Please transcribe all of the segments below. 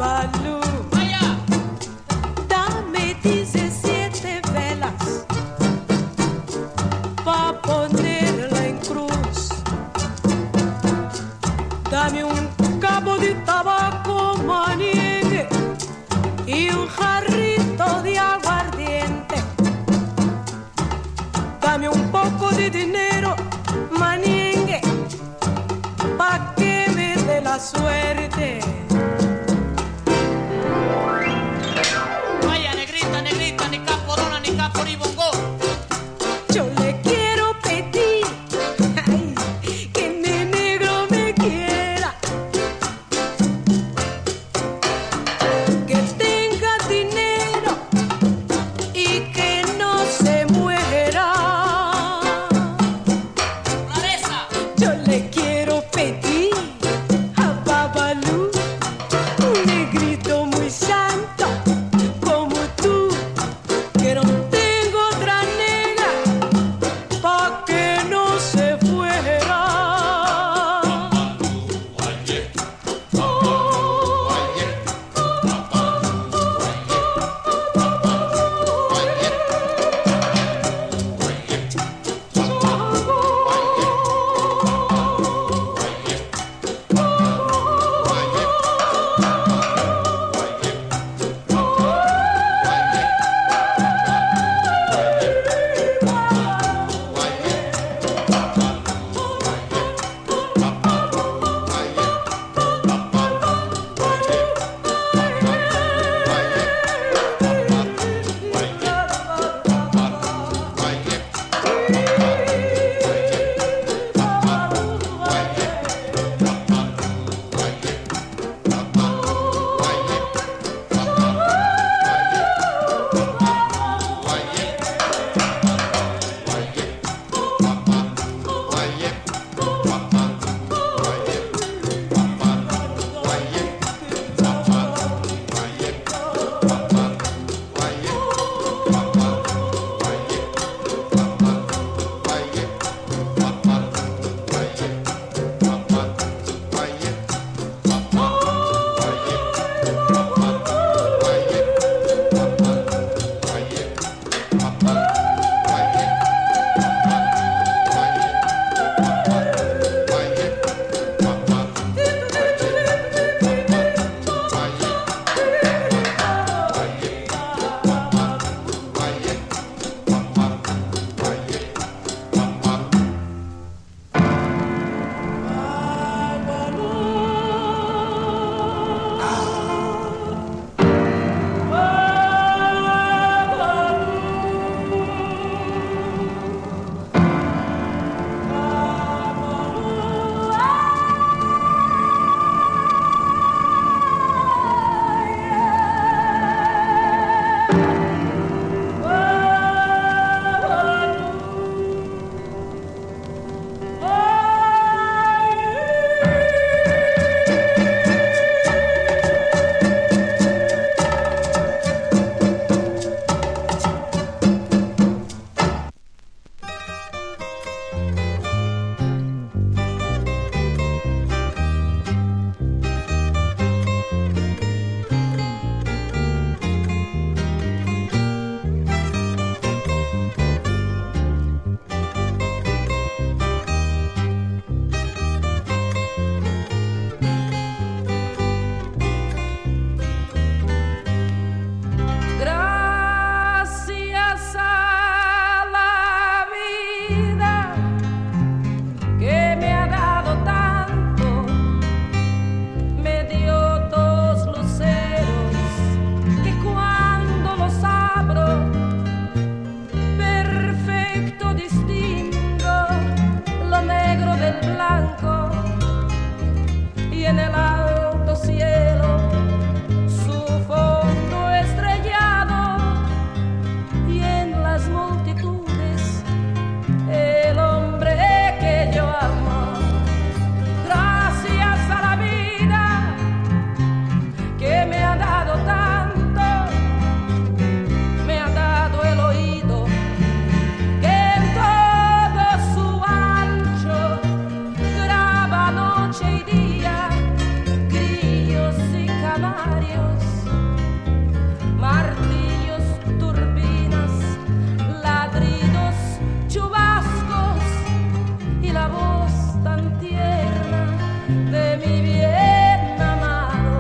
Babalu. Dame 17 velas pa' ponerla en cruz. Dame un cabo de tabaco maniente y un jarrito de aguardiente. Dame un poco de dinero maniente pa' que me dé la suerte. Vaya, negrita, negrita, ni caporona, ni capo, ni bongo. Yo le quiero pedir, ay, que mi negro me quiera, que tenga dinero y que no se muera. Clareza. Yo le quiero pedir a Babalu varios, martillos, turbinas, ladridos, chubascos y la voz tan tierna de mi bien amado.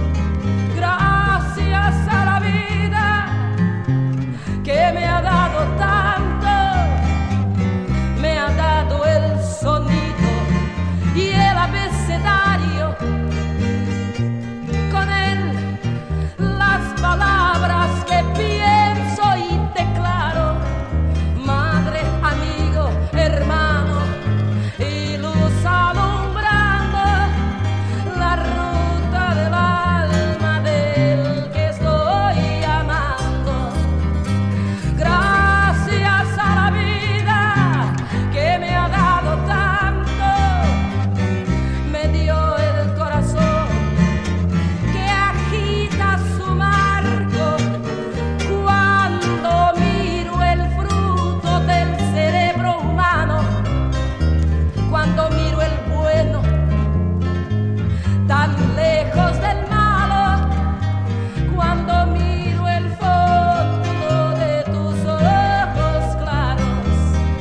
Gracias a la vida que me ha dado tanto, me ha dado el sonido y el abecedario, con él las palabras que pienso y declaro. Madre, amigo, hermano y luz alumbrando la ruta del alma del que estoy amando. Gracias a la vida que me ha dado tanto, me dio el corazón que agita su marco cuando miro el fruto del cerebro humano, cuando miro el bueno tan lejos del malo, cuando miro el fondo de tus ojos claros.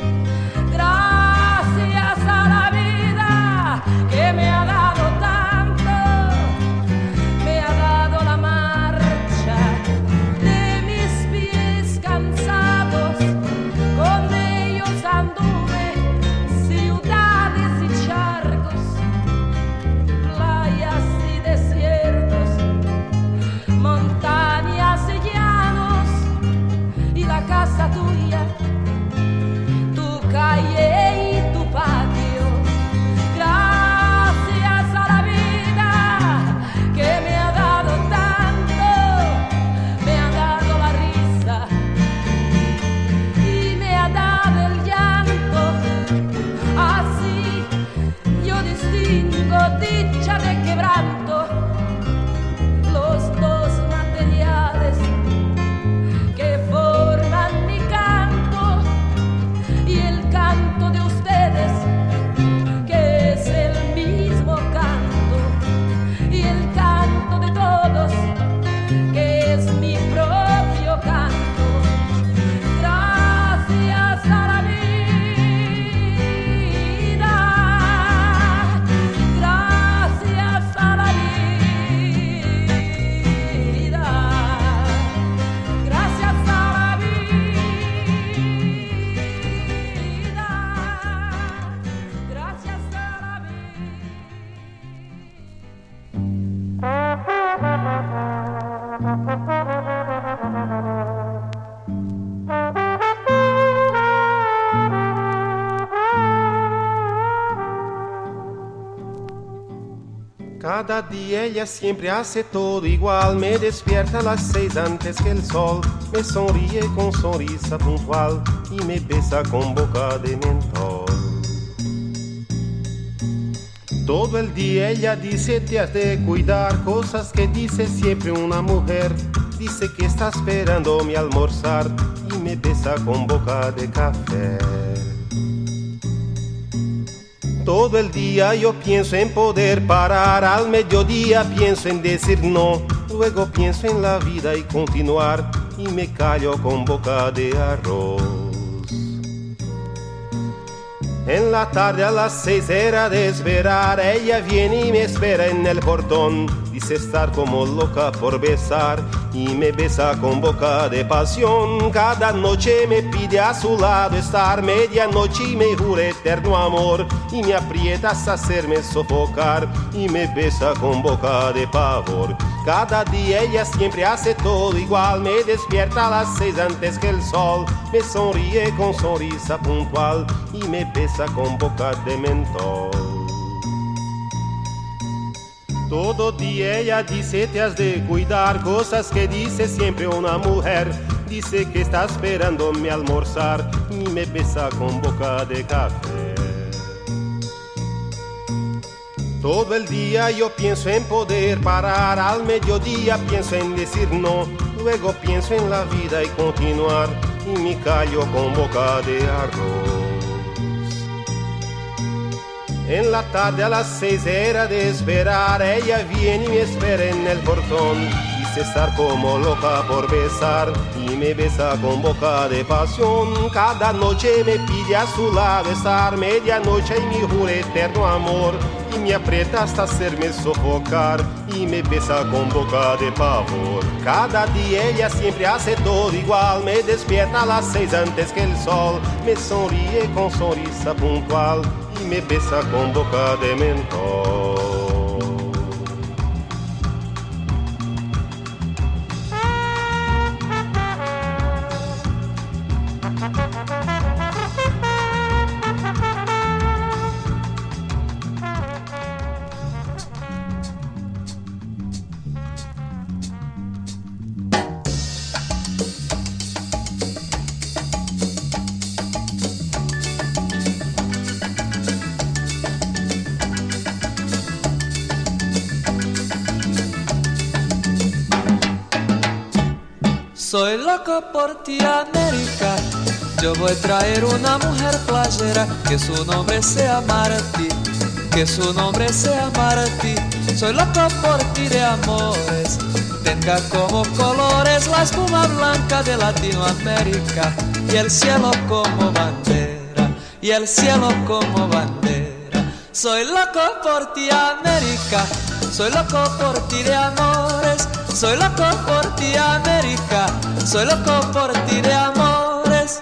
Gracias a la vida que me ha dado tanto, me ha dado la marcha de mis pies cansados, con ellos anduve ciudades y charcos, playas y desiertos, montañas y llanos, y la casa tuya, tu calle y tu patio. Gracias a la vida que me ha dado tanto, me ha dado la risa y me ha dado el llanto. Así yo distingo dicha de quebranto, los dos materiales que forman mi canto y el canto de ustedes, que es el mismo canto, y el canto de todos, que es mi propio canto. Gracias a la vida, gracias a la vida, gracias a la vida, gracias a la Cada día ella siempre hace todo igual, me despierta a las 6 antes que el sol, me sonríe con sonrisa puntual y me besa con boca de mentol. Todo el día ella dice te has de cuidar, cosas que dice siempre una mujer, dice que está esperando mi almorzar y me besa con boca de café. Todo el día yo pienso en poder parar, al mediodía pienso en decir no, luego pienso en la vida y continuar y me callo con boca de arroz. En la tarde a las 6 era de esperar, ella viene y me espera en el portón, dice estar como loca por besar y me besa con boca de pasión. Cada noche me pide a su lado estar, medianoche y me jura eterno amor y me aprieta hasta hacerme sofocar y me besa con boca de pavor. Cada día ella siempre hace todo igual, me despierta a las 6 antes que el sol, me sonríe con sonrisa puntual y me besa con boca de mentol. Todo día ella dice te has de cuidar, cosas que dice siempre una mujer, dice que está esperando mi almorzar y me besa con boca de café. Todo el día yo pienso en poder parar, al mediodía pienso en decir no, luego pienso en la vida y continuar y me callo con boca de arroz. En la tarde a las 6 era de esperar, ella viene y me espera en el portón. Dice estar como loca por besar y me besa con boca de pasión. Cada noche me pide a su lado estar, medianoche y me jura eterno amor. Y me aprieta hasta hacerme sofocar y me besa con boca de pavor. Cada día ella siempre hace todo igual, me despierta a las 6 antes que el sol, me sonríe con sonrisa puntual y me besa con boca de mentol. Soy loco por ti, América. Yo voy a traer una mujer playera, que su nombre sea Martí, que su nombre sea Martí. Soy loco por ti de amores, tenga como colores la espuma blanca de Latinoamérica y el cielo como bandera, y el cielo como bandera. Soy loco por ti, América. Soy loco por ti de amores, soy loco por ti, América, soy loco por ti de amores.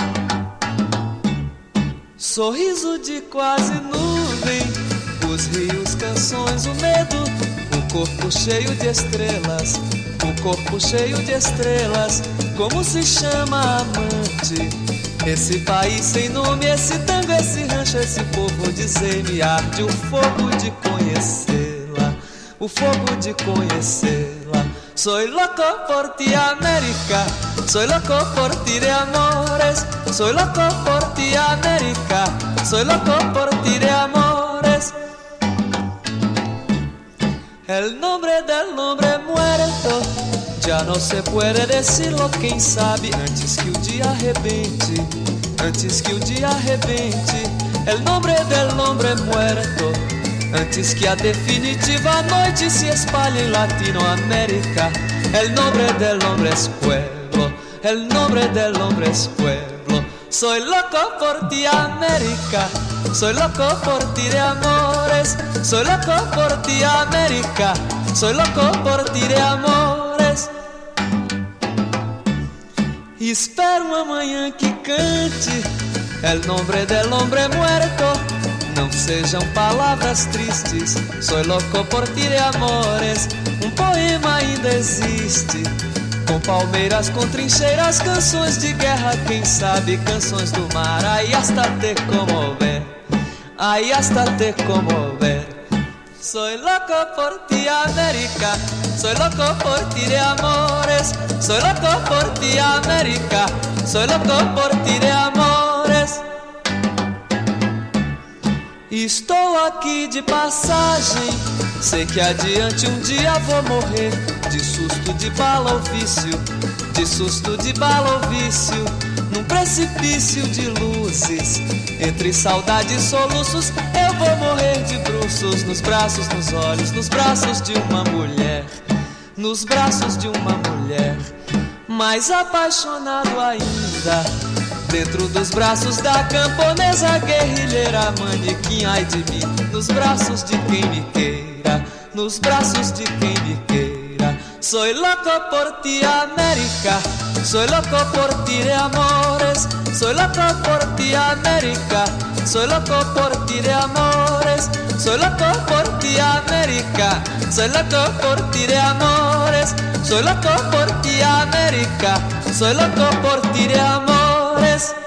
Sorriso de quase nuvem, os rios, canções, o medo, o corpo cheio de estrelas, o corpo cheio de estrelas. Como se chama amante? Esse país sem nome, esse tango, esse rancho, esse povo, dizer-me, arde o fogo de conhecê-la, o fogo de conhecê-la. Soy loco por ti, América, soy loco por ti de amores, soy loco por ti, América, soy loco por ti de amores. El nombre del hombre muerto já não se puede decirlo, quem sabe, antes que o dia arrebente, antes que o dia arrebente. El nombre del hombre muerto, antes que a definitiva noite se espalhe em Latinoamérica. El nombre del hombre es pueblo, el nombre del hombre es pueblo. Soy loco por ti, América, soy loco por ti de amores, soy loco por ti, América, soy loco por ti de amores. Espero amanhã que cante el nombre del hombre muerto, não sejam palavras tristes. Soy loco por ti de amores, um poema ainda existe, com palmeiras, com trincheiras, canções de guerra, quem sabe canções do mar. Aí hasta te comover, aí hasta te comover. Soy loco por ti, América, soy loco por ti de amores, soy loco por ti, América, soy loco por ti de amores. Estou aqui de passagem, sei que adiante um dia vou morrer, de susto de bala ou vício, de susto de bala ou vício, num precipício de luzes, entre saudade e soluços, eu vou morrer de bruços, nos braços, nos olhos, nos braços de uma mulher, nos braços de uma mulher, mais apaixonado ainda, dentro dos braços da camponesa guerrilheira, manequim, ai de mim, nos braços de quem me queira, nos braços de quem me queira. Soy loco por ti, América, soy loco por ti de amores, soy loco por ti, América, soy loco por ti de amores, soy loco por ti, América, soy loco por ti de amores, soy loco por ti, América, soy loco por ti de amores.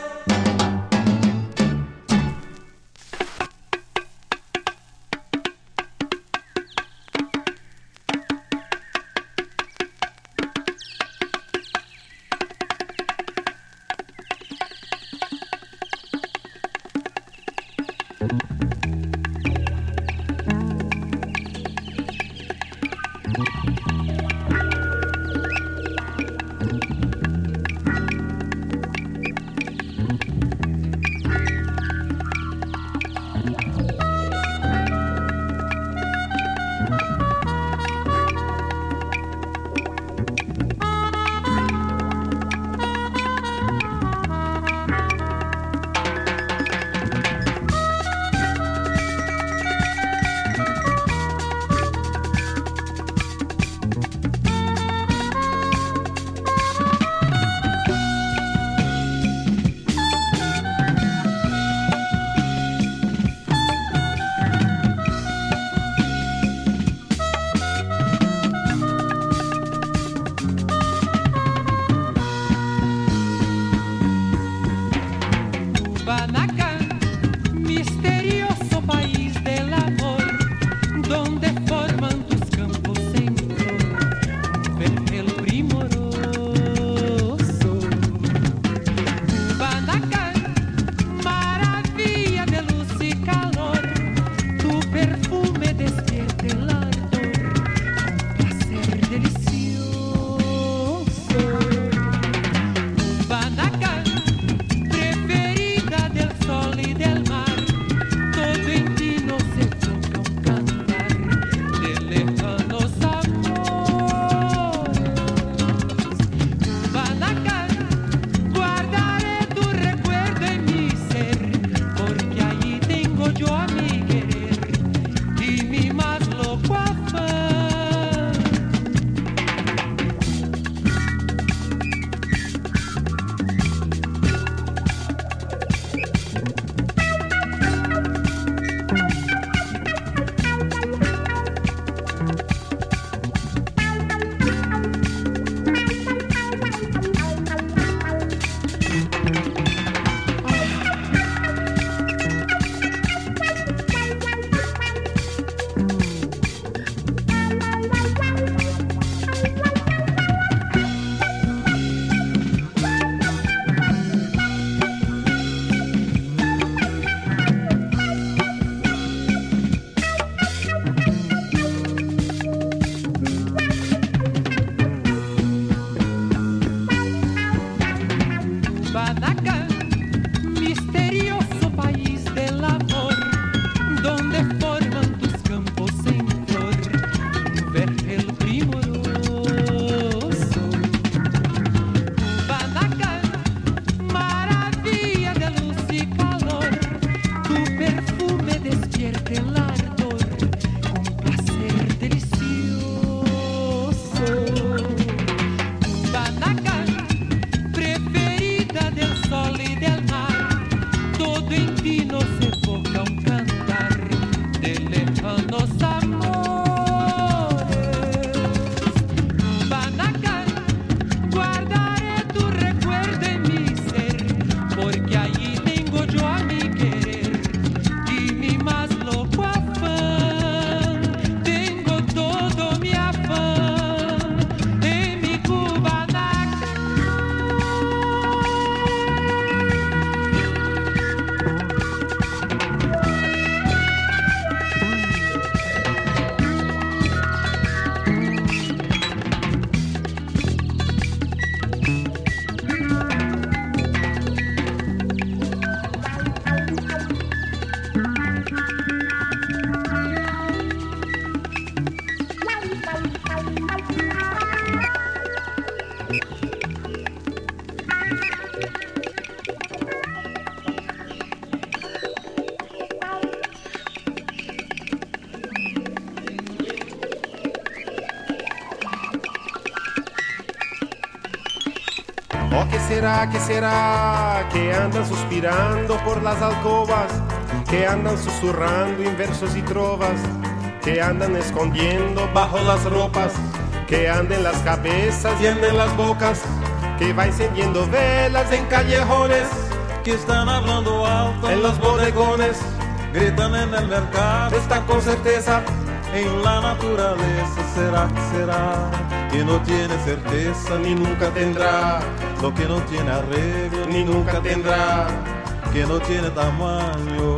Oh, ¿qué será que andan suspirando por las alcobas, que andan susurrando en versos y trovas, que andan escondiendo bajo las ropas, que andan en las cabezas y en las bocas, que va encendiendo velas en callejones, que están hablando alto en los bodegones, gritan en el mercado, están con certeza en la naturaleza. Será que no tiene certeza, ni nunca tendrá lo que no tiene arreglo, ni nunca tendrá, que no tiene tamaño.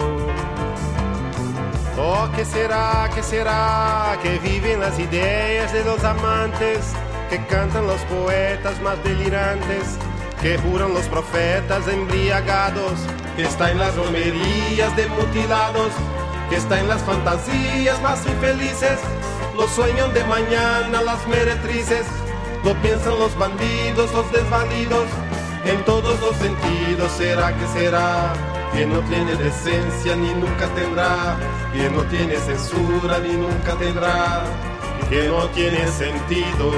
Oh, ¿qué será que viven las ideas de los amantes, que cantan los poetas más delirantes, que juran los profetas embriagados, que está en las romerías de mutilados, que está en las fantasías más infelices, lo sueñan de mañana las meretrices, lo piensan los bandidos, los desvalidos, en todos los sentidos. ¿Será que no tiene decencia ni nunca tendrá, que no tiene censura ni nunca tendrá, que no tiene sentido?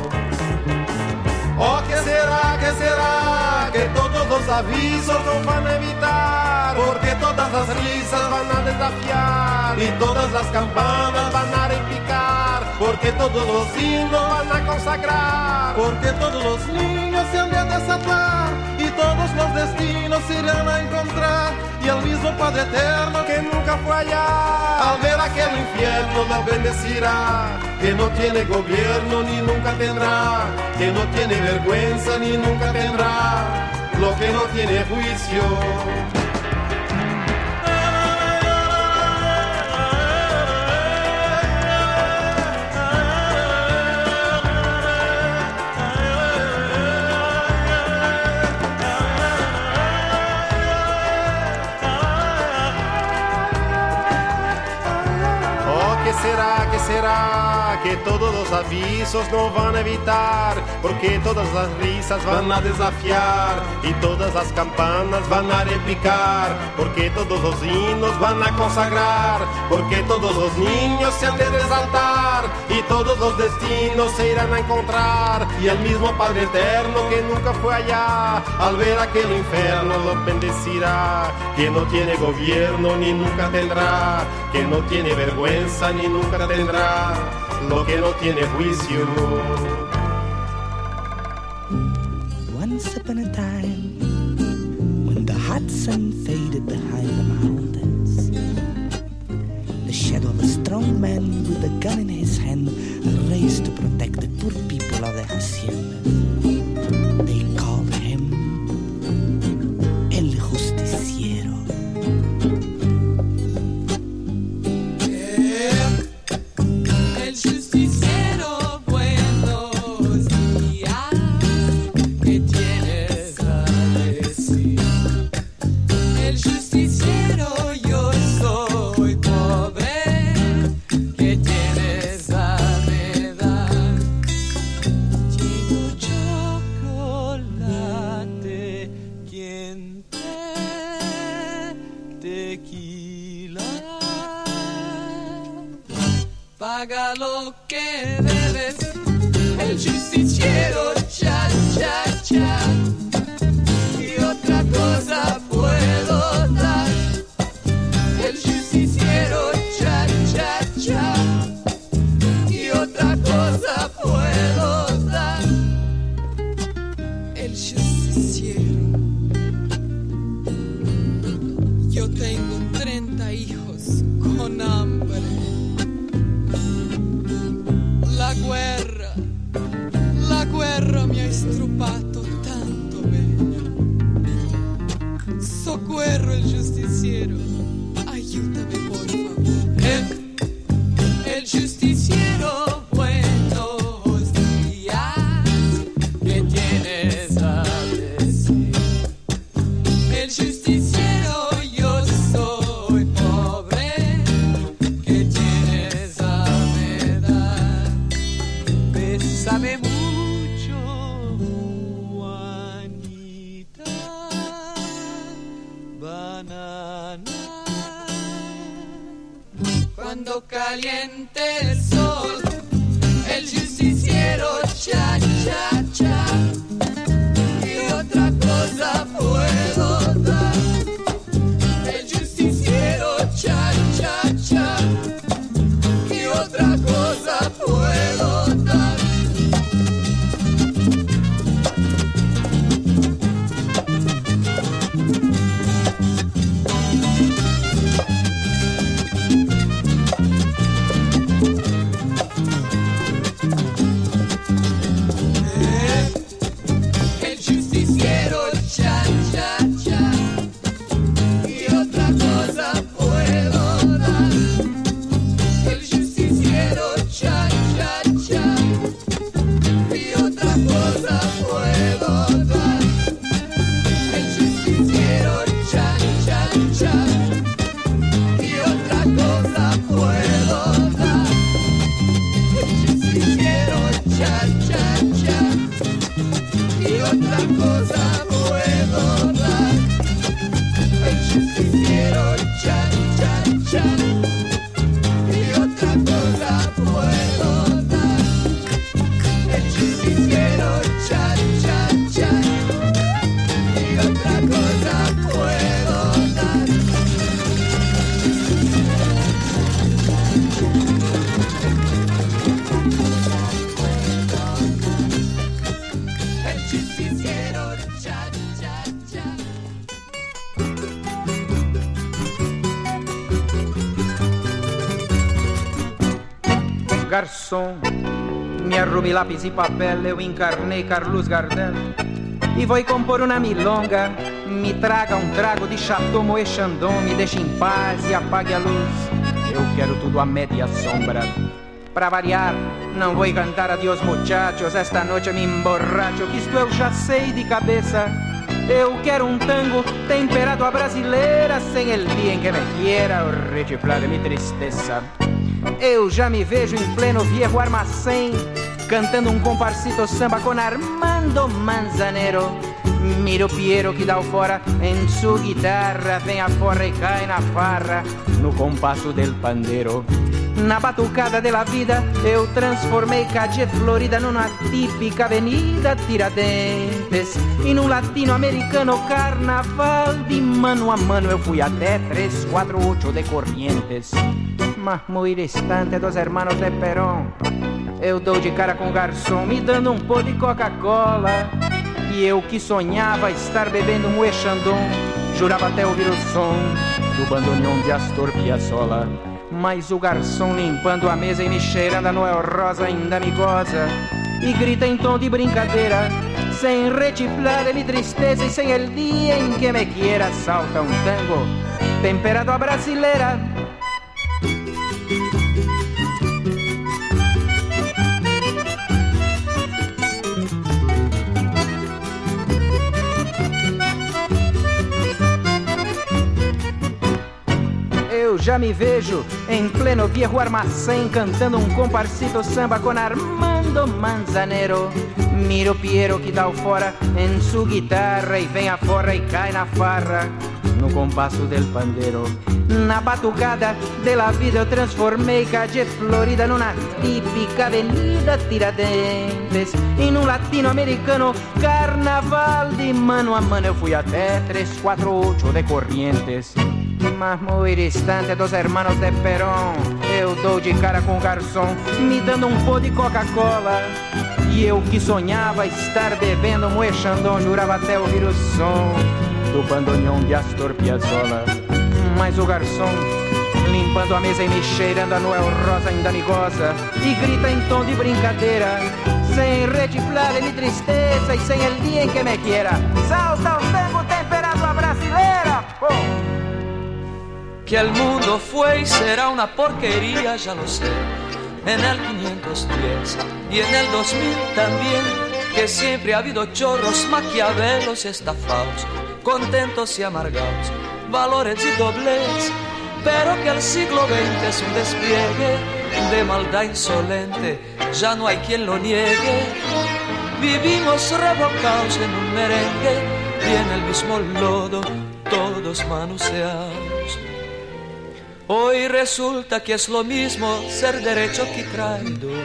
Oh, ¿qué será que todos los avisos nos van a evitar, porque todas las risas van a desafiar y todas las campanas van a repicar, porque todos los himnos van a consagrar, porque todos los niños se han de desatar y todos los destinos se irán a encontrar, y el mismo Padre Eterno que nunca fue allá, al ver aquel infierno la bendecirá, que no tiene gobierno ni nunca tendrá, que no tiene vergüenza ni nunca tendrá, lo que no tiene juicio. Será que todos los avisos no van a evitar, porque todas las risas van a desafiar y todas las campanas van a repicar, porque todos los himnos van a consagrar, porque todos los niños se han de resaltar y todos los destinos se irán a encontrar, y el mismo Padre Eterno que nunca fue allá, al ver aquel infierno lo bendecirá, que no tiene gobierno ni nunca tendrá, que no tiene vergüenza ni nunca tendrá, lo que no tiene juicio. Once upon a time, when the hot sun faded behind the mountains, the shadow of a strong man with a gun in his hand raised to protect the poor people of the haciendas. They called him El Justiciero. Paga lo que debes, el justiciero, cha, cha, cha. Y otra cosa puedo dar, el justiciero, cha, cha, cha. Y otra cosa puedo dar, el justiciero. Yo tengo 30 hijos con hambre. La guerra mi ha strupato tanto bene. Soccorro il giustiziero, aiutami por favor. El justiciero, buenos días, ¿qué tienes a decir? El justiciero, yo soy pobre, ¿qué tienes a me dar? Bésame mucho, Juanita, banana. Cuando caliente el sol, el justiciero, cha, cha, cha. Y garçom. Me arrume lápis e papel, eu encarnei Carlos Gardel. E vou compor uma milonga, me traga um trago de Chateau Moët Chandon, me deixe em paz e apague a luz. Eu quero tudo a média sombra. Pra variar, não vou cantar adiós muchachos, esta noite me emborracho, que isto eu já sei de cabeça. Eu quero um tango temperado a brasileira, sem el dia em que me quiera rechiflar mi tristeza. Eu já me vejo em pleno viejo armazém, cantando um comparsito samba com Armando Manzanero. Miro Piero que dá o fora em sua guitarra, vem a forra e cai na farra, no compasso del pandeiro. Na batucada della vida eu transformei Calle Florida numa típica avenida Tiradentes. E num latino-americano carnaval de mano a mano eu fui até 348 de Corrientes. Mas muito distante dos hermanos de Perón, eu dou de cara com o garçom me dando um pó de Coca-Cola. E eu que sonhava estar bebendo Moët Chandon, jurava até ouvir o som do bandoneon de Astor Piazzolla. Mas o garçom limpando a mesa e me cheirando a Noel Rosa ainda me goza e grita em tom de brincadeira, sem rechiflar de mi tristeza e sem el dia em que me quiera, salta um tango temperado a brasileira. Eu já me vejo em pleno viejo armazém, cantando um comparsito samba com Armando Manzanero. Miro Piero que dá o fora em sua guitarra e vem a forra e cai na farra, no compasso del pandeiro. Na batucada della vida eu transformei Calle Florida numa típica avenida Tiradentes. E num latino-americano carnaval de mano a mano eu fui até 348 de Corrientes. Mas muito distante dos hermanos de Perón, eu dou de cara com o garçom me dando um pó de Coca-Cola. E eu que sonhava estar bebendo Moët Chandon, jurava até ouvir o som do bandoneon de Astor Piazzolla. Mas o garçom limpando a mesa e me cheirando a Noel Rosa ainda me goza e grita em tom de brincadeira, sem rechiflar de mi tristeza e sem el dia em que me quiera, salta um tango temperado a brasileira. Que el mundo fue y será una porquería, ya lo sé, en el 510 y en el 2000 también, que siempre ha habido chorros, maquiavelos y estafados, contentos y amargados, valores y doblez, pero que el siglo XX es un despliegue de maldad insolente, ya no hay quien lo niegue. Vivimos revocados en un merengue y en el mismo lodo, todos manoseados. Hoy resulta que es lo mismo ser derecho que traidor,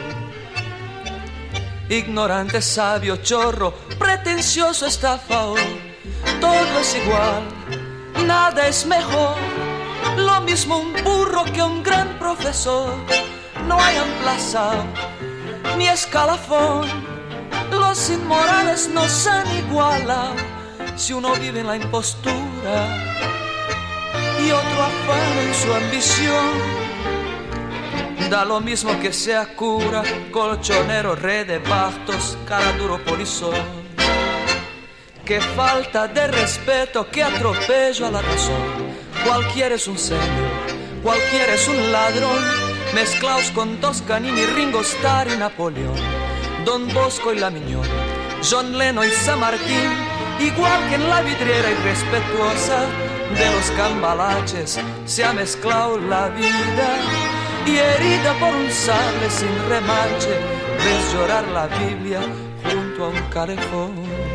ignorante, sabio, chorro, pretencioso, estafador. Todo es igual, nada es mejor, lo mismo un burro que un gran profesor. No hay emplazado ni escalafón, los inmorales no se igualan si uno vive en la impostura y otro afana en su ambición. Da lo mismo que sea cura, colchonero, rey de bastos, cara duro polizón. Qué falta de respeto, qué atropello a la razón. Cualquiera es un señor, cualquiera es un ladrón, mezclados con Toscanini, Ringo Starr y Napoleón, Don Bosco y La Miñón, John Lennon y San Martín, igual que en la vidriera irrespetuosa de los cambalaches se ha mezclado la vida, y herida por un sable sin remache ves llorar la Biblia junto a un calefón.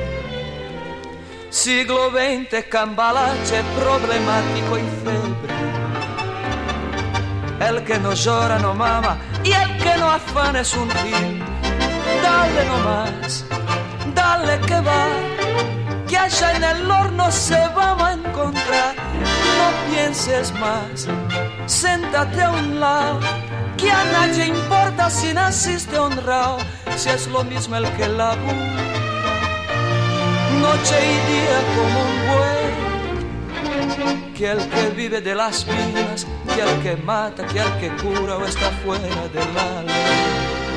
Siglo XX, cambalache problemático y febre, el que no llora no mama y el que no afana es un gil. Dale nomás, dale que va, que allá en el horno se vamos a encontrar. No pienses más, séntate a un lado, que a nadie importa si naciste honrado, si es lo mismo el que labura noche y día como un buey, que el que vive de las minas, que el que mata, que el que cura o está fuera de la ley.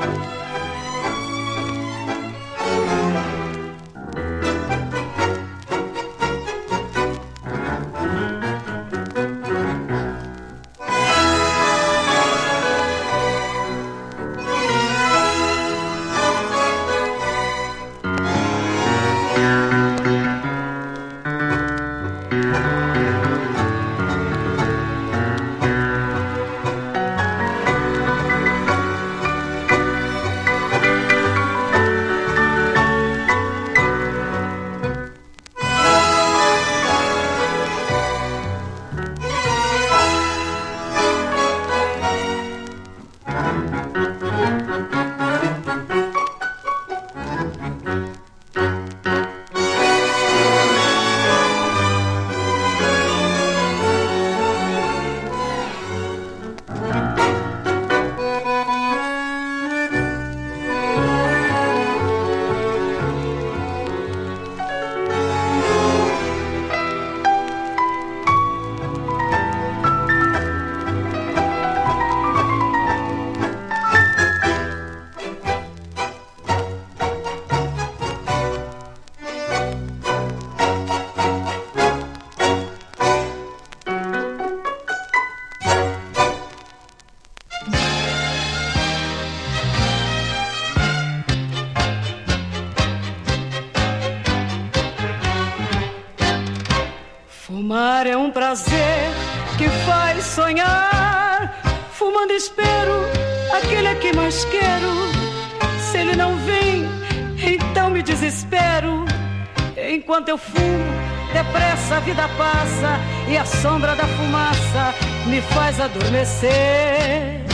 Fumar é um prazer que faz sonhar. Fumando espero aquele a quem mais quero. Se ele não vem, então me desespero. Enquanto eu fumo, depressa a vida passa e a sombra da fumaça me faz adormecer.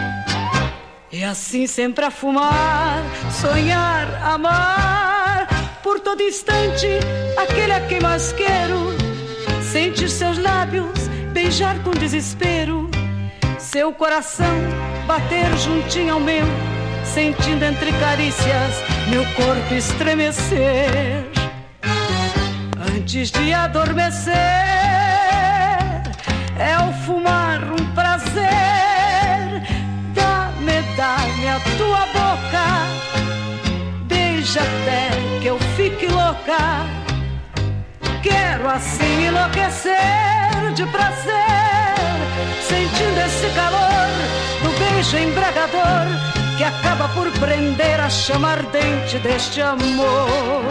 E assim sempre a fumar, sonhar, amar. Por todo instante, aquele a quem mais quero. Sentir seus lábios, beijar com desespero. Seu coração bater juntinho ao meu, sentindo entre carícias meu corpo estremecer. Antes de adormecer, é o fumar um prazer. Dá-me a tua boca, beija até que eu fique louca. Quero assim enlouquecer de prazer, sentindo esse calor do beijo embriagador que acaba por prender a chama ardente deste amor.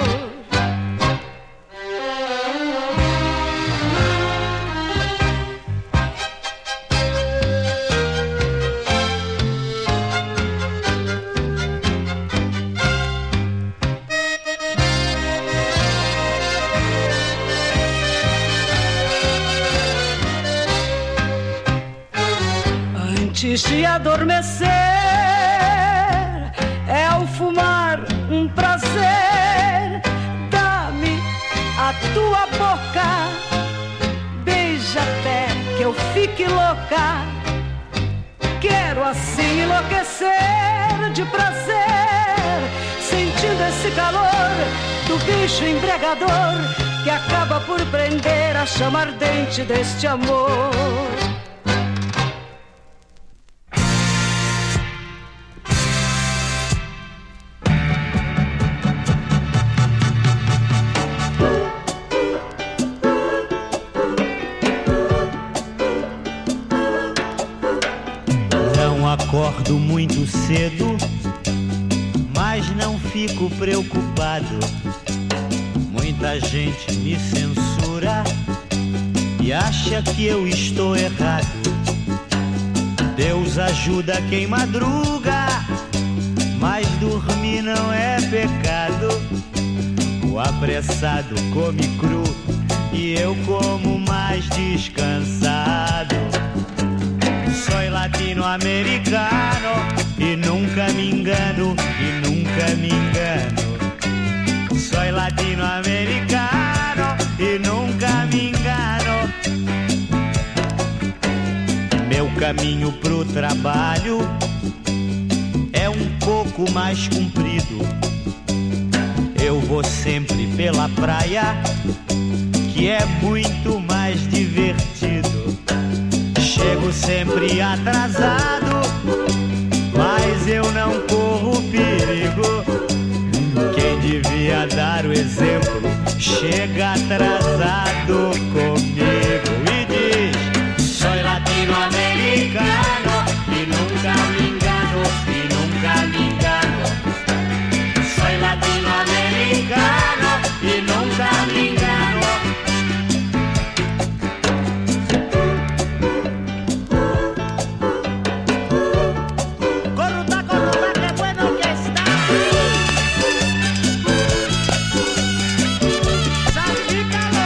Antes de adormecer, é o fumar um prazer. Dá-me a tua boca, beija até que eu fique louca. Quero assim enlouquecer de prazer, sentindo esse calor do bicho embriagador que acaba por prender a chama ardente deste amor. Acordo muito cedo, mas não fico preocupado. Muita gente me censura e acha que eu estou errado. Deus ajuda quem madruga, mas dormir não é pecado. O apressado come cru e eu como mais descansado. Soy latino-americano e nunca me engano, e nunca me engano. Soy latino-americano e nunca me engano. Meu caminho pro trabalho é um pouco mais comprido. Eu vou sempre pela praia, que é muito mais divertido. Chego sempre atrasado, mas mas eu não corro perigo. Quem devia dar o exemplo chega atrasado comigo e diz: soy latino-americano e nunca me engano, e nunca me engano. Soy latino-americano e nunca me engano. Corruta, corruta, que bueno que está. Salpícalo.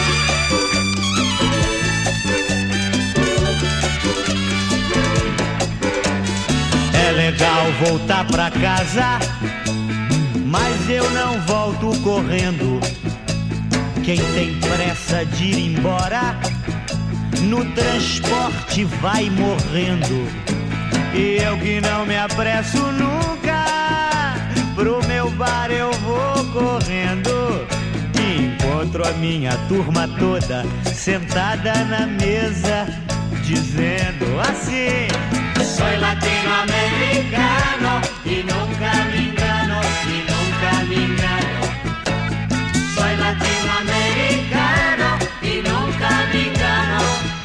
É legal voltar pra casa, mas eu não volto correndo. Quem tem pressa de ir embora, no transporte vai morrendo. E eu que não me apresso nunca, pro meu bar eu vou correndo. E encontro a minha turma toda sentada na mesa, dizendo assim: soy latino-americano y nunca me engano, y nunca me engano. Soy latino-americano y nunca me engano.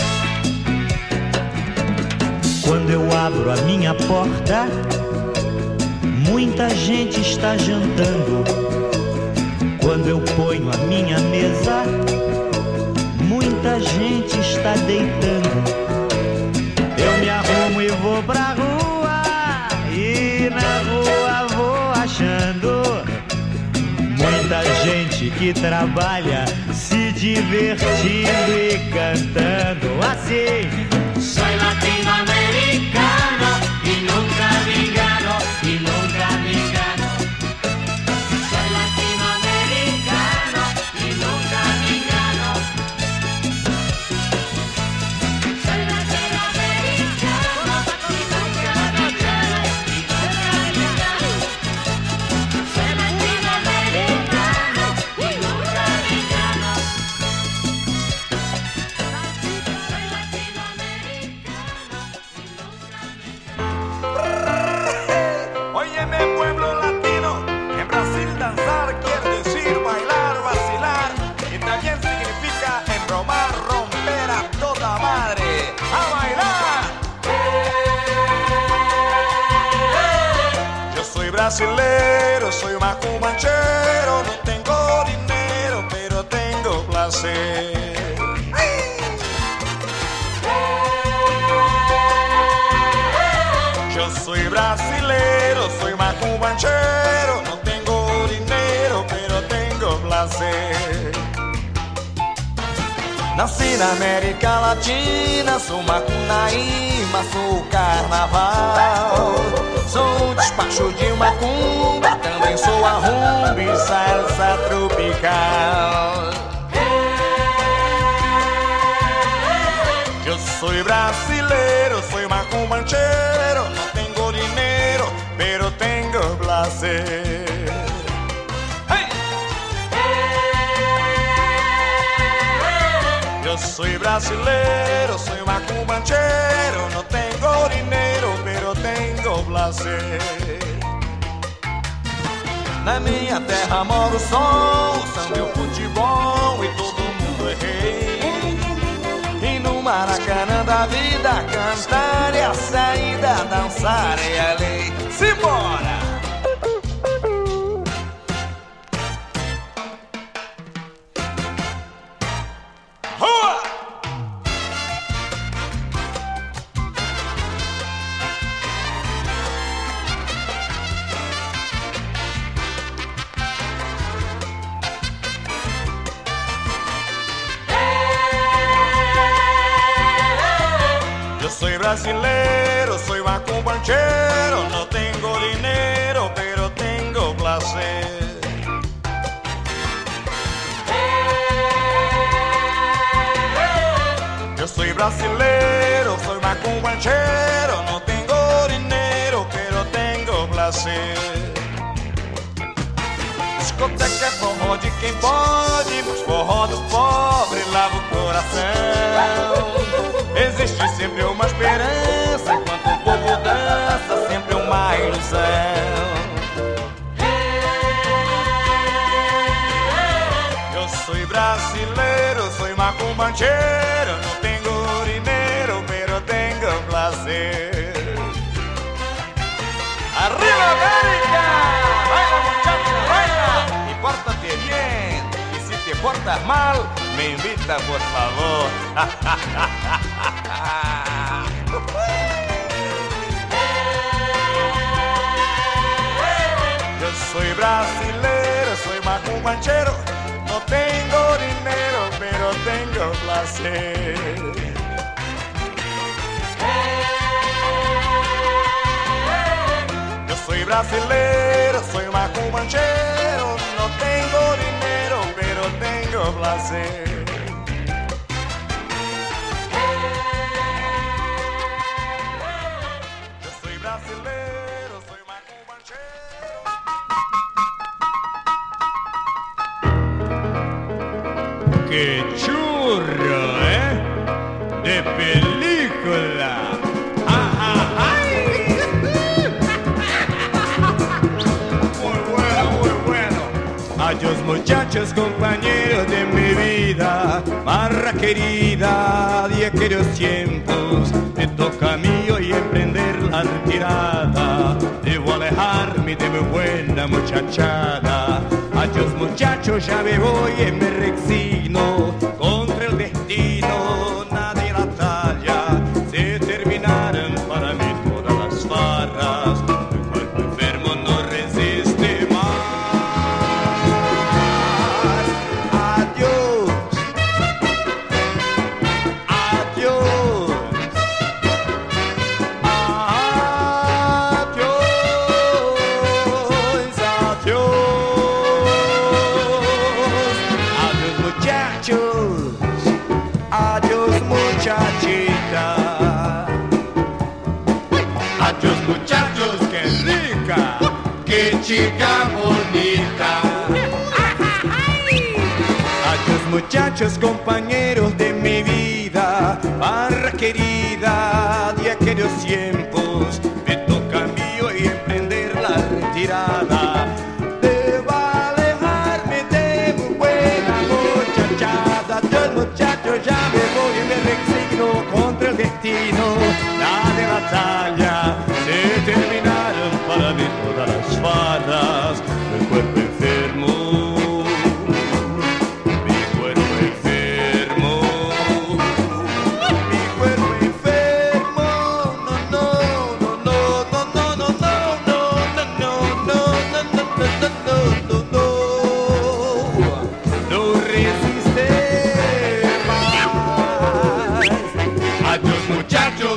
Quando eu abro a minha porta, muita gente está jantando. Quando eu ponho a minha mesa, muita gente está deitando. Eu me arrumo e vou pra rua, e na rua vou achando muita gente que trabalha, se divertindo e cantando assim: soy latino-americano y nunca me engano, y nunca me engano. Soy latino-americano y nunca me engano. Soy latino-americano y nunca me engano, y nunca me engano. Soy latino-americano y nunca me engano. Soy latino-americano. Óyeme, pueblo latino, en Brasil danzar quiere decir bailar, vacilar, y también significa embromar, romper a toda madre. ¡A bailar! Yo soy brasilero, soy macumbanchero, no tengo dinero, pero tengo placer. Yo soy brasilero, soy macumbanchero, no tengo dinero, pero tengo placer. Nasci na América Latina, sou macunaíma, sou carnaval. Sou o despacho de macumba, também sou a rumba e salsa tropical. Yo soy brasilero, soy macumbanchero, no tengo dinero, pero tengo placer. ¡Hey! Yo soy brasilero, soy macumbanchero, no tengo dinero, pero tengo placer. Na minha terra mora o sol, o samba e o futebol, e todo mundo é rei. E no Maracanã da vida, cantar é a saída, dançar é a lei. Simbora! Rua! Soy brasileiro, soy macumbanchero, no tengo dinero, pero tengo placer. Yo soy brasileiro, soy macumbanchero, no tengo dinero, pero tengo placer. Discoteca é forró de quem pode, mas forró do pobre lava o coração. Existe sempre uma esperança, enquanto o povo dança, sempre uma el céu. Yo soy brasileiro, soy macumbanchero, no tengo dinero, pero tengo placer. ¡Arriba, América! ¡Baila, muchacha, baila! Y pórtate bien. Y si te portas mal, me invita, por favor. Yo soy brasilero, soy macumbanchero. No tengo dinero, pero tengo placer. Yo soy brasilero, soy macumbanchero. No tengo dinero, pero tengo placer. Yo soy brasilero, soy macumbanchero. ¡Qué churro, de película! Adiós muchachos, compañeros de mi vida, barra querida de aquellos tiempos. Me toca a mí hoy emprender la retirada. Debo alejarme de mi buena muchachada. Adiós muchachos, ya me voy y me resigno contra el destino. Nadie la talla, se terminaron para mí todas las farras. Mi cuerpo enfermo no resiste más. Adiós muchachos, qué rica, qué chica bonita. Adiós muchachos, compañeros de mi vida, barra querida de aquellos tiempos. Me toca a mí hoy emprender la retirada. Debo alejarme de mi buena muchachada. Adiós muchachos, ya me voy y me resigno contra el destino. Nadie la talla, se terminaron para mí todas las farras. Mi cuerpo enfermo, mi cuerpo enfermo, mi cuerpo enfermo. No, no, no, no, no, no, no, no, no, no, no, no, no, no resiste más. Adiós muchachos.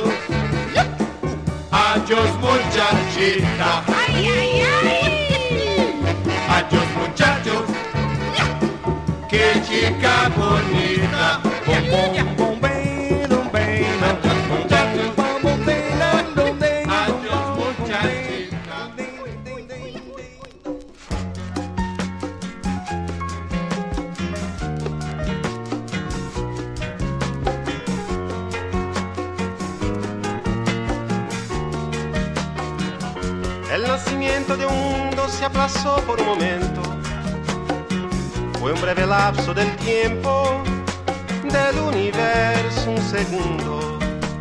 Adiós muchachita. Ay, ay, ay. Adiós muchachos. Qué chica bonita. Bom, bom, bom, bem, bom, bem. Adiós muchachos. Bom, bom, bem, bom, bem. Adiós muchachita. El nacimiento de un mundo se aplazó por un momento. Fue un breve lapso del tiempo, del universo un segundo.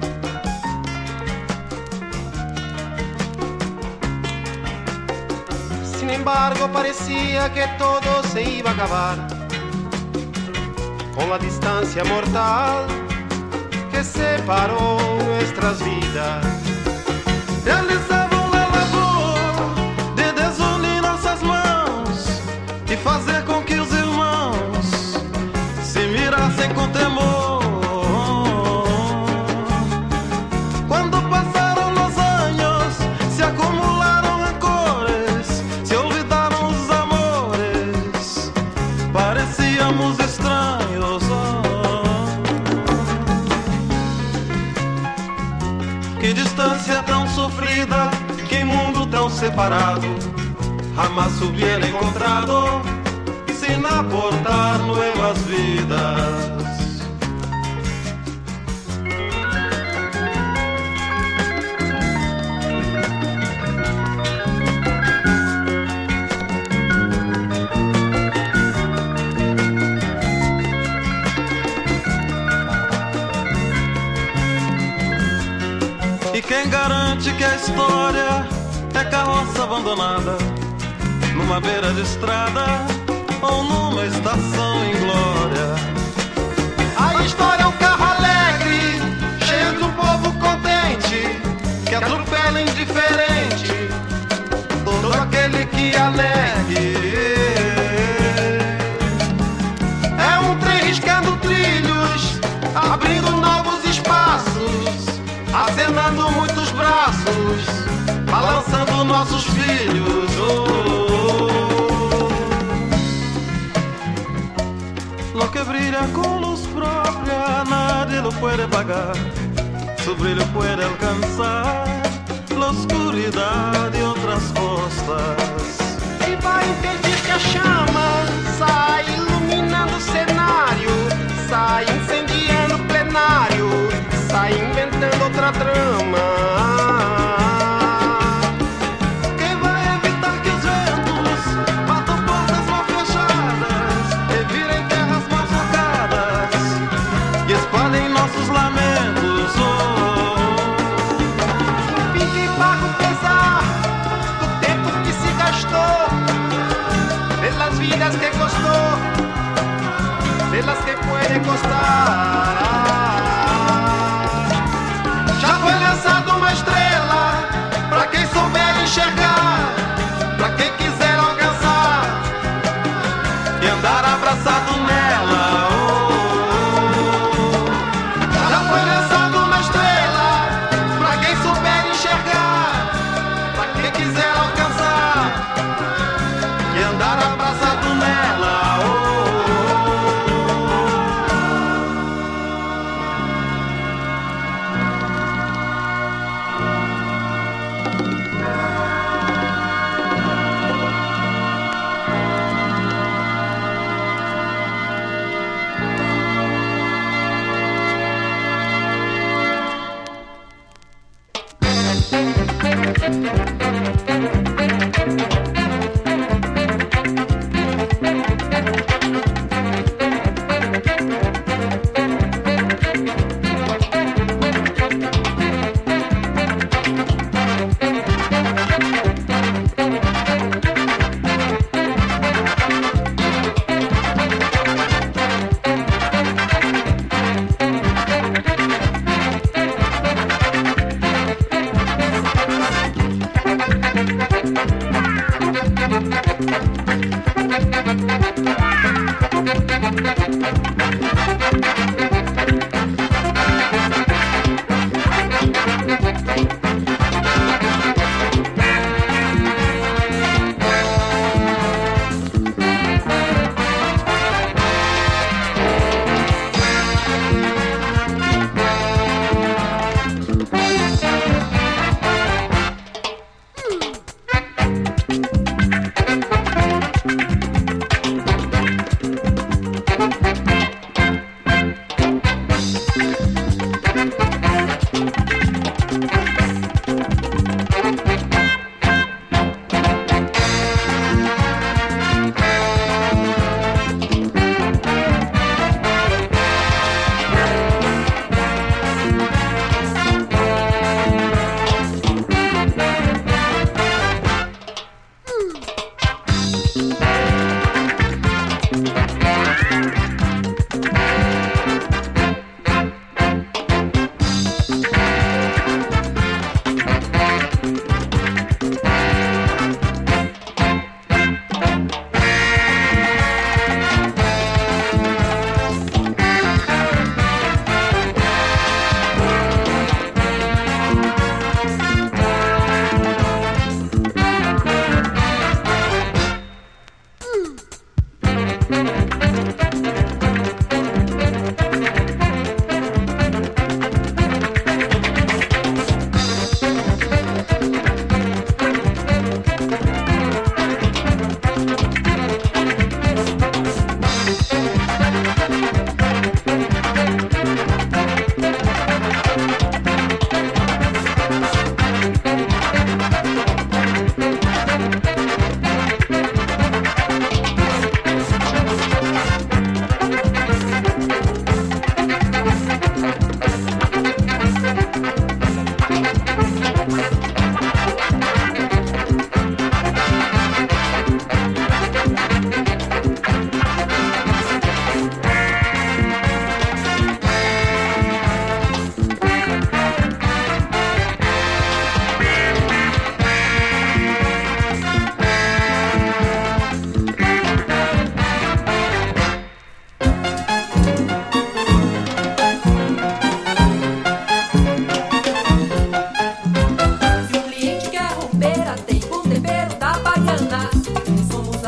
Sin embargo, parecía que todo se iba a acabar con la distancia mortal que separó nuestras vidas. Realizavam a labor de desunir nossas mãos e fazer com que os irmãos se mirassem com temor. Quando passaram os anos, se acumularam rancores, se olvidaram os amores, parecíamos estranhos. Que distância tão sofrida, que mundo tão separado, jamás hubiera encontrado sin aportar nuevas vidas. garante que a história é carroça abandonada numa beira de estrada ou numa estação inglória. A história é um carro alegre, cheio de um povo contente, que atropela indiferente todo aquele que alegue. É um trem riscando trilhos, abrindo novos espaços, acenando muitos braços, balançando nossos filhos. Lo que brilla con luz propia nadie lo puede pagar, su brillo puede alcanzar la oscuridad de otras costas. E vai impedir que a chama sai iluminando o cenário, sai incendiando o plenário, sai inventando outra trama. Quem vai evitar que os ventos batam portas mal fechadas, revirem terras mal focadas e espalhem nossos lamentos? Fica e paga o pesar do tempo que se gastou, pelas vidas que costou, pelas que puede costar. Já foi lançada uma estrela pra quem souber enxergar, pra quem quiser alcançar E andar abraçado nela. Já foi lançada uma estrela pra quem souber enxergar, pra quem quiser alcançar E andar abraçado nela.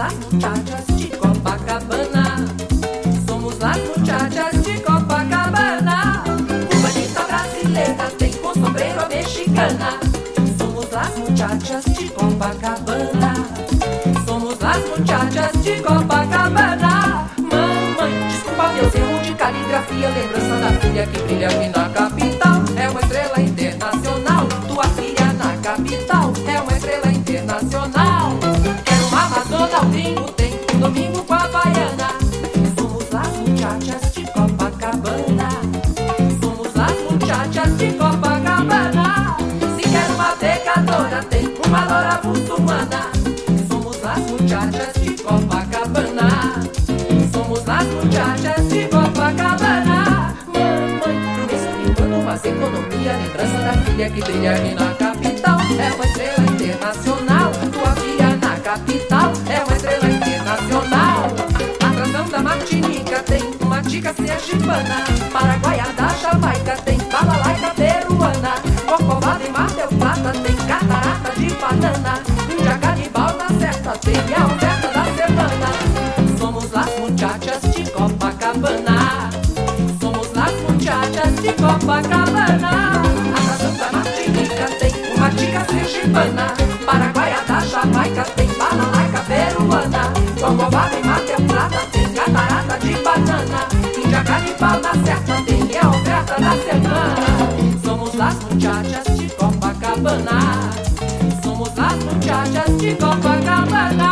las muchachas de Copacabana. Somos las muchachas de Copacabana. Cubanita brasileira tem com sombreiro mexicana. Somos las muchachas de Copacabana. Somos las muchachas de Copacabana. Mamãe, desculpa meu erro de caligrafia, lembrança da filha que brilha aqui na capital. É uma estrela internacional, tua filha na capital. É uma estrela internacional. Quero uma Madonna, o gringo tem um domingo com a baiana. Somos las muchachas de Copacabana. Somos las muchachas de Copacabana. Se quer uma pecadora, tem uma loura muçulmana. Somos las muchachas de Copacabana. Somos las muchachas de Copacabana. Mamãe, promessa limpando umas economia, lembrança da filha que brilha aqui na capital. É uma estrela internacional, tua filha na capital. É uma estrela internacional. Atrasão da Martinica tem uma tica sergipana. Paraguaia da Jamaica tem balalaica peruana. Corcovado e Mar del Plata tem catarata de banana. Índia Canibal na Serra tem a oferta da semana. Somos las muchachas de Copacabana. Somos las muchachas de Copacabana. Atrasão da Martinica tem uma tica sergipana. Paraguaia da Jamaica tem balalaica peruana. Corcovado e Mar del Plata tem catarata de banana. Índia Canibal na Serra tem a oferta da semana. Somos las muchachas de Copacabana. Somos las muchachas de Copacabana.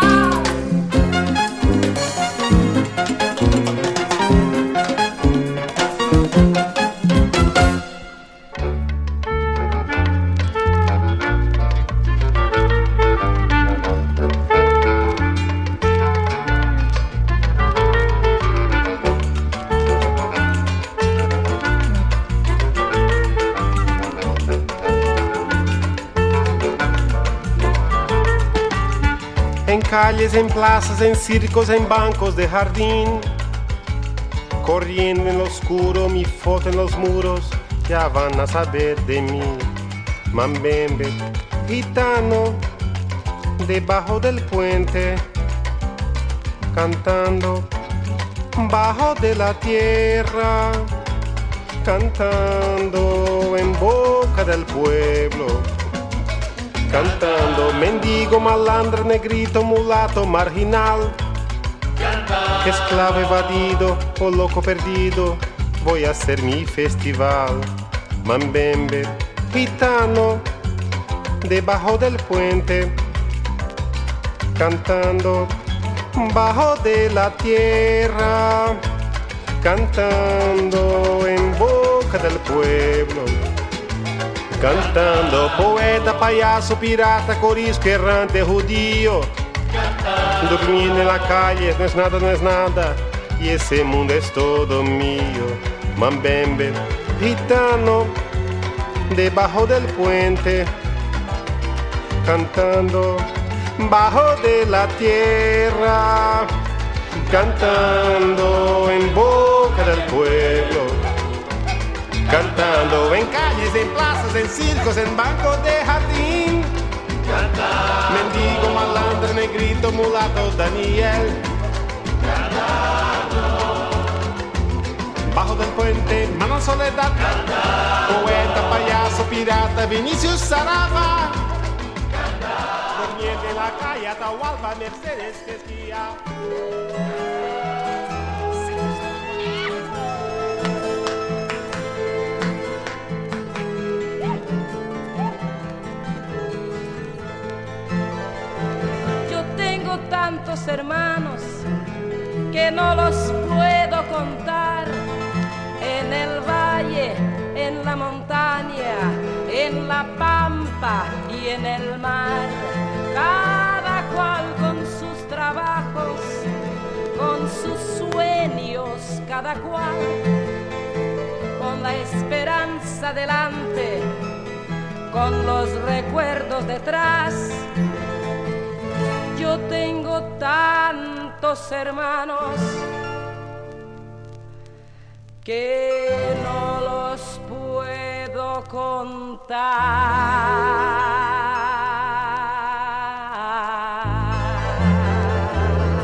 En calles, en plazas, en circos, en bancos de jardín, corriendo en lo oscuro, mi foto en los muros, ya van a saber de mí. Mambembe, gitano, debajo del puente, cantando, bajo de la tierra, cantando en boca del pueblo. Cantando, mendigo, malandro, negrito, mulato, marginal, esclavo evadido o loco perdido, voy a hacer mi festival. Mambembe, gitano, debajo del puente, cantando, bajo de la tierra, cantando en boca del pueblo. Cantando, poeta, payaso, pirata, corisco, errante, judío. Durmiendo en la calle, no es nada, y ese mundo es todo mío. Mambembe, gitano, debajo del puente, cantando, bajo de la tierra, cantando en boca del pueblo. Cantando en calles, en plazas, en circos, en bancos de jardín. Cantando. Mendigo, malandro, negrito, mulato, Daniel. Cantando. Bajo del puente, Mano Soledad. Cantando. Poeta, payaso, pirata, Vinicius Sarava. Cantando. Durmiendo en la calle, Atahualpa, Mercedes, que esquía. Tantos hermanos que no los puedo contar, en el valle, en la montaña, en la pampa y en el mar, cada cual con sus trabajos, con sus sueños, cada cual con la esperanza delante, con los recuerdos detrás. Yo tengo tantos hermanos que no los puedo contar.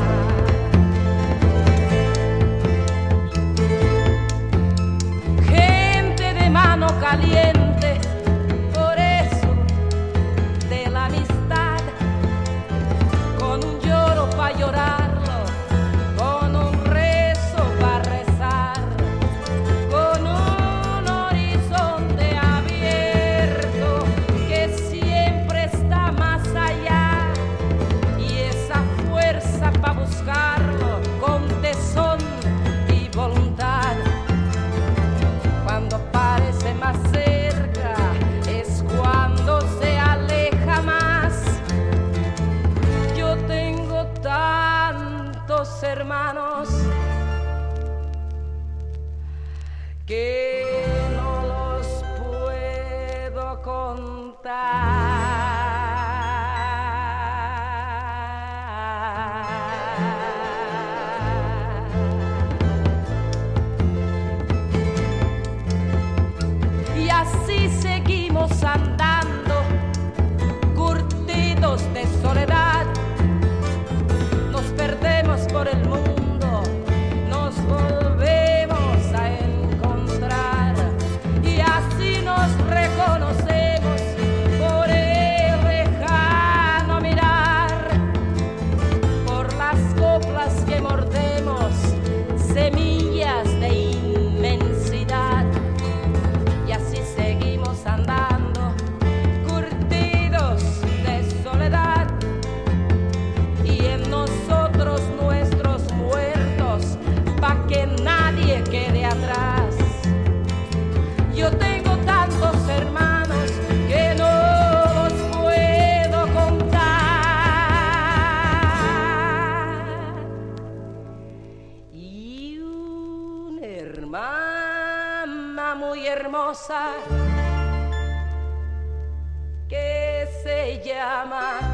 pa' llorarlo, con un rezo pa' rezar, con un horizonte abierto que siempre está más allá, y esa fuerza pa' buscarlo con tesón y voluntad. Cuando parece más cerca es cuando se aleja más. Yo tengo tantos hermanos que no los puedo contar. Y así seguimos andando, curtidos de soledad. Nos perdemos por el mundo, nos volvemos a encontrar. Y así nos reconocemos por el lejano mirar, por las coplas que mordemos, semillas de inmensidad. Y así seguimos andando, curtidos de soledad, y en nosotros nuestros muertos, pa' que nadie quede atrás. Yo tengo tantos hermanos que no los puedo contar. Y una hermana muy hermosa que se llama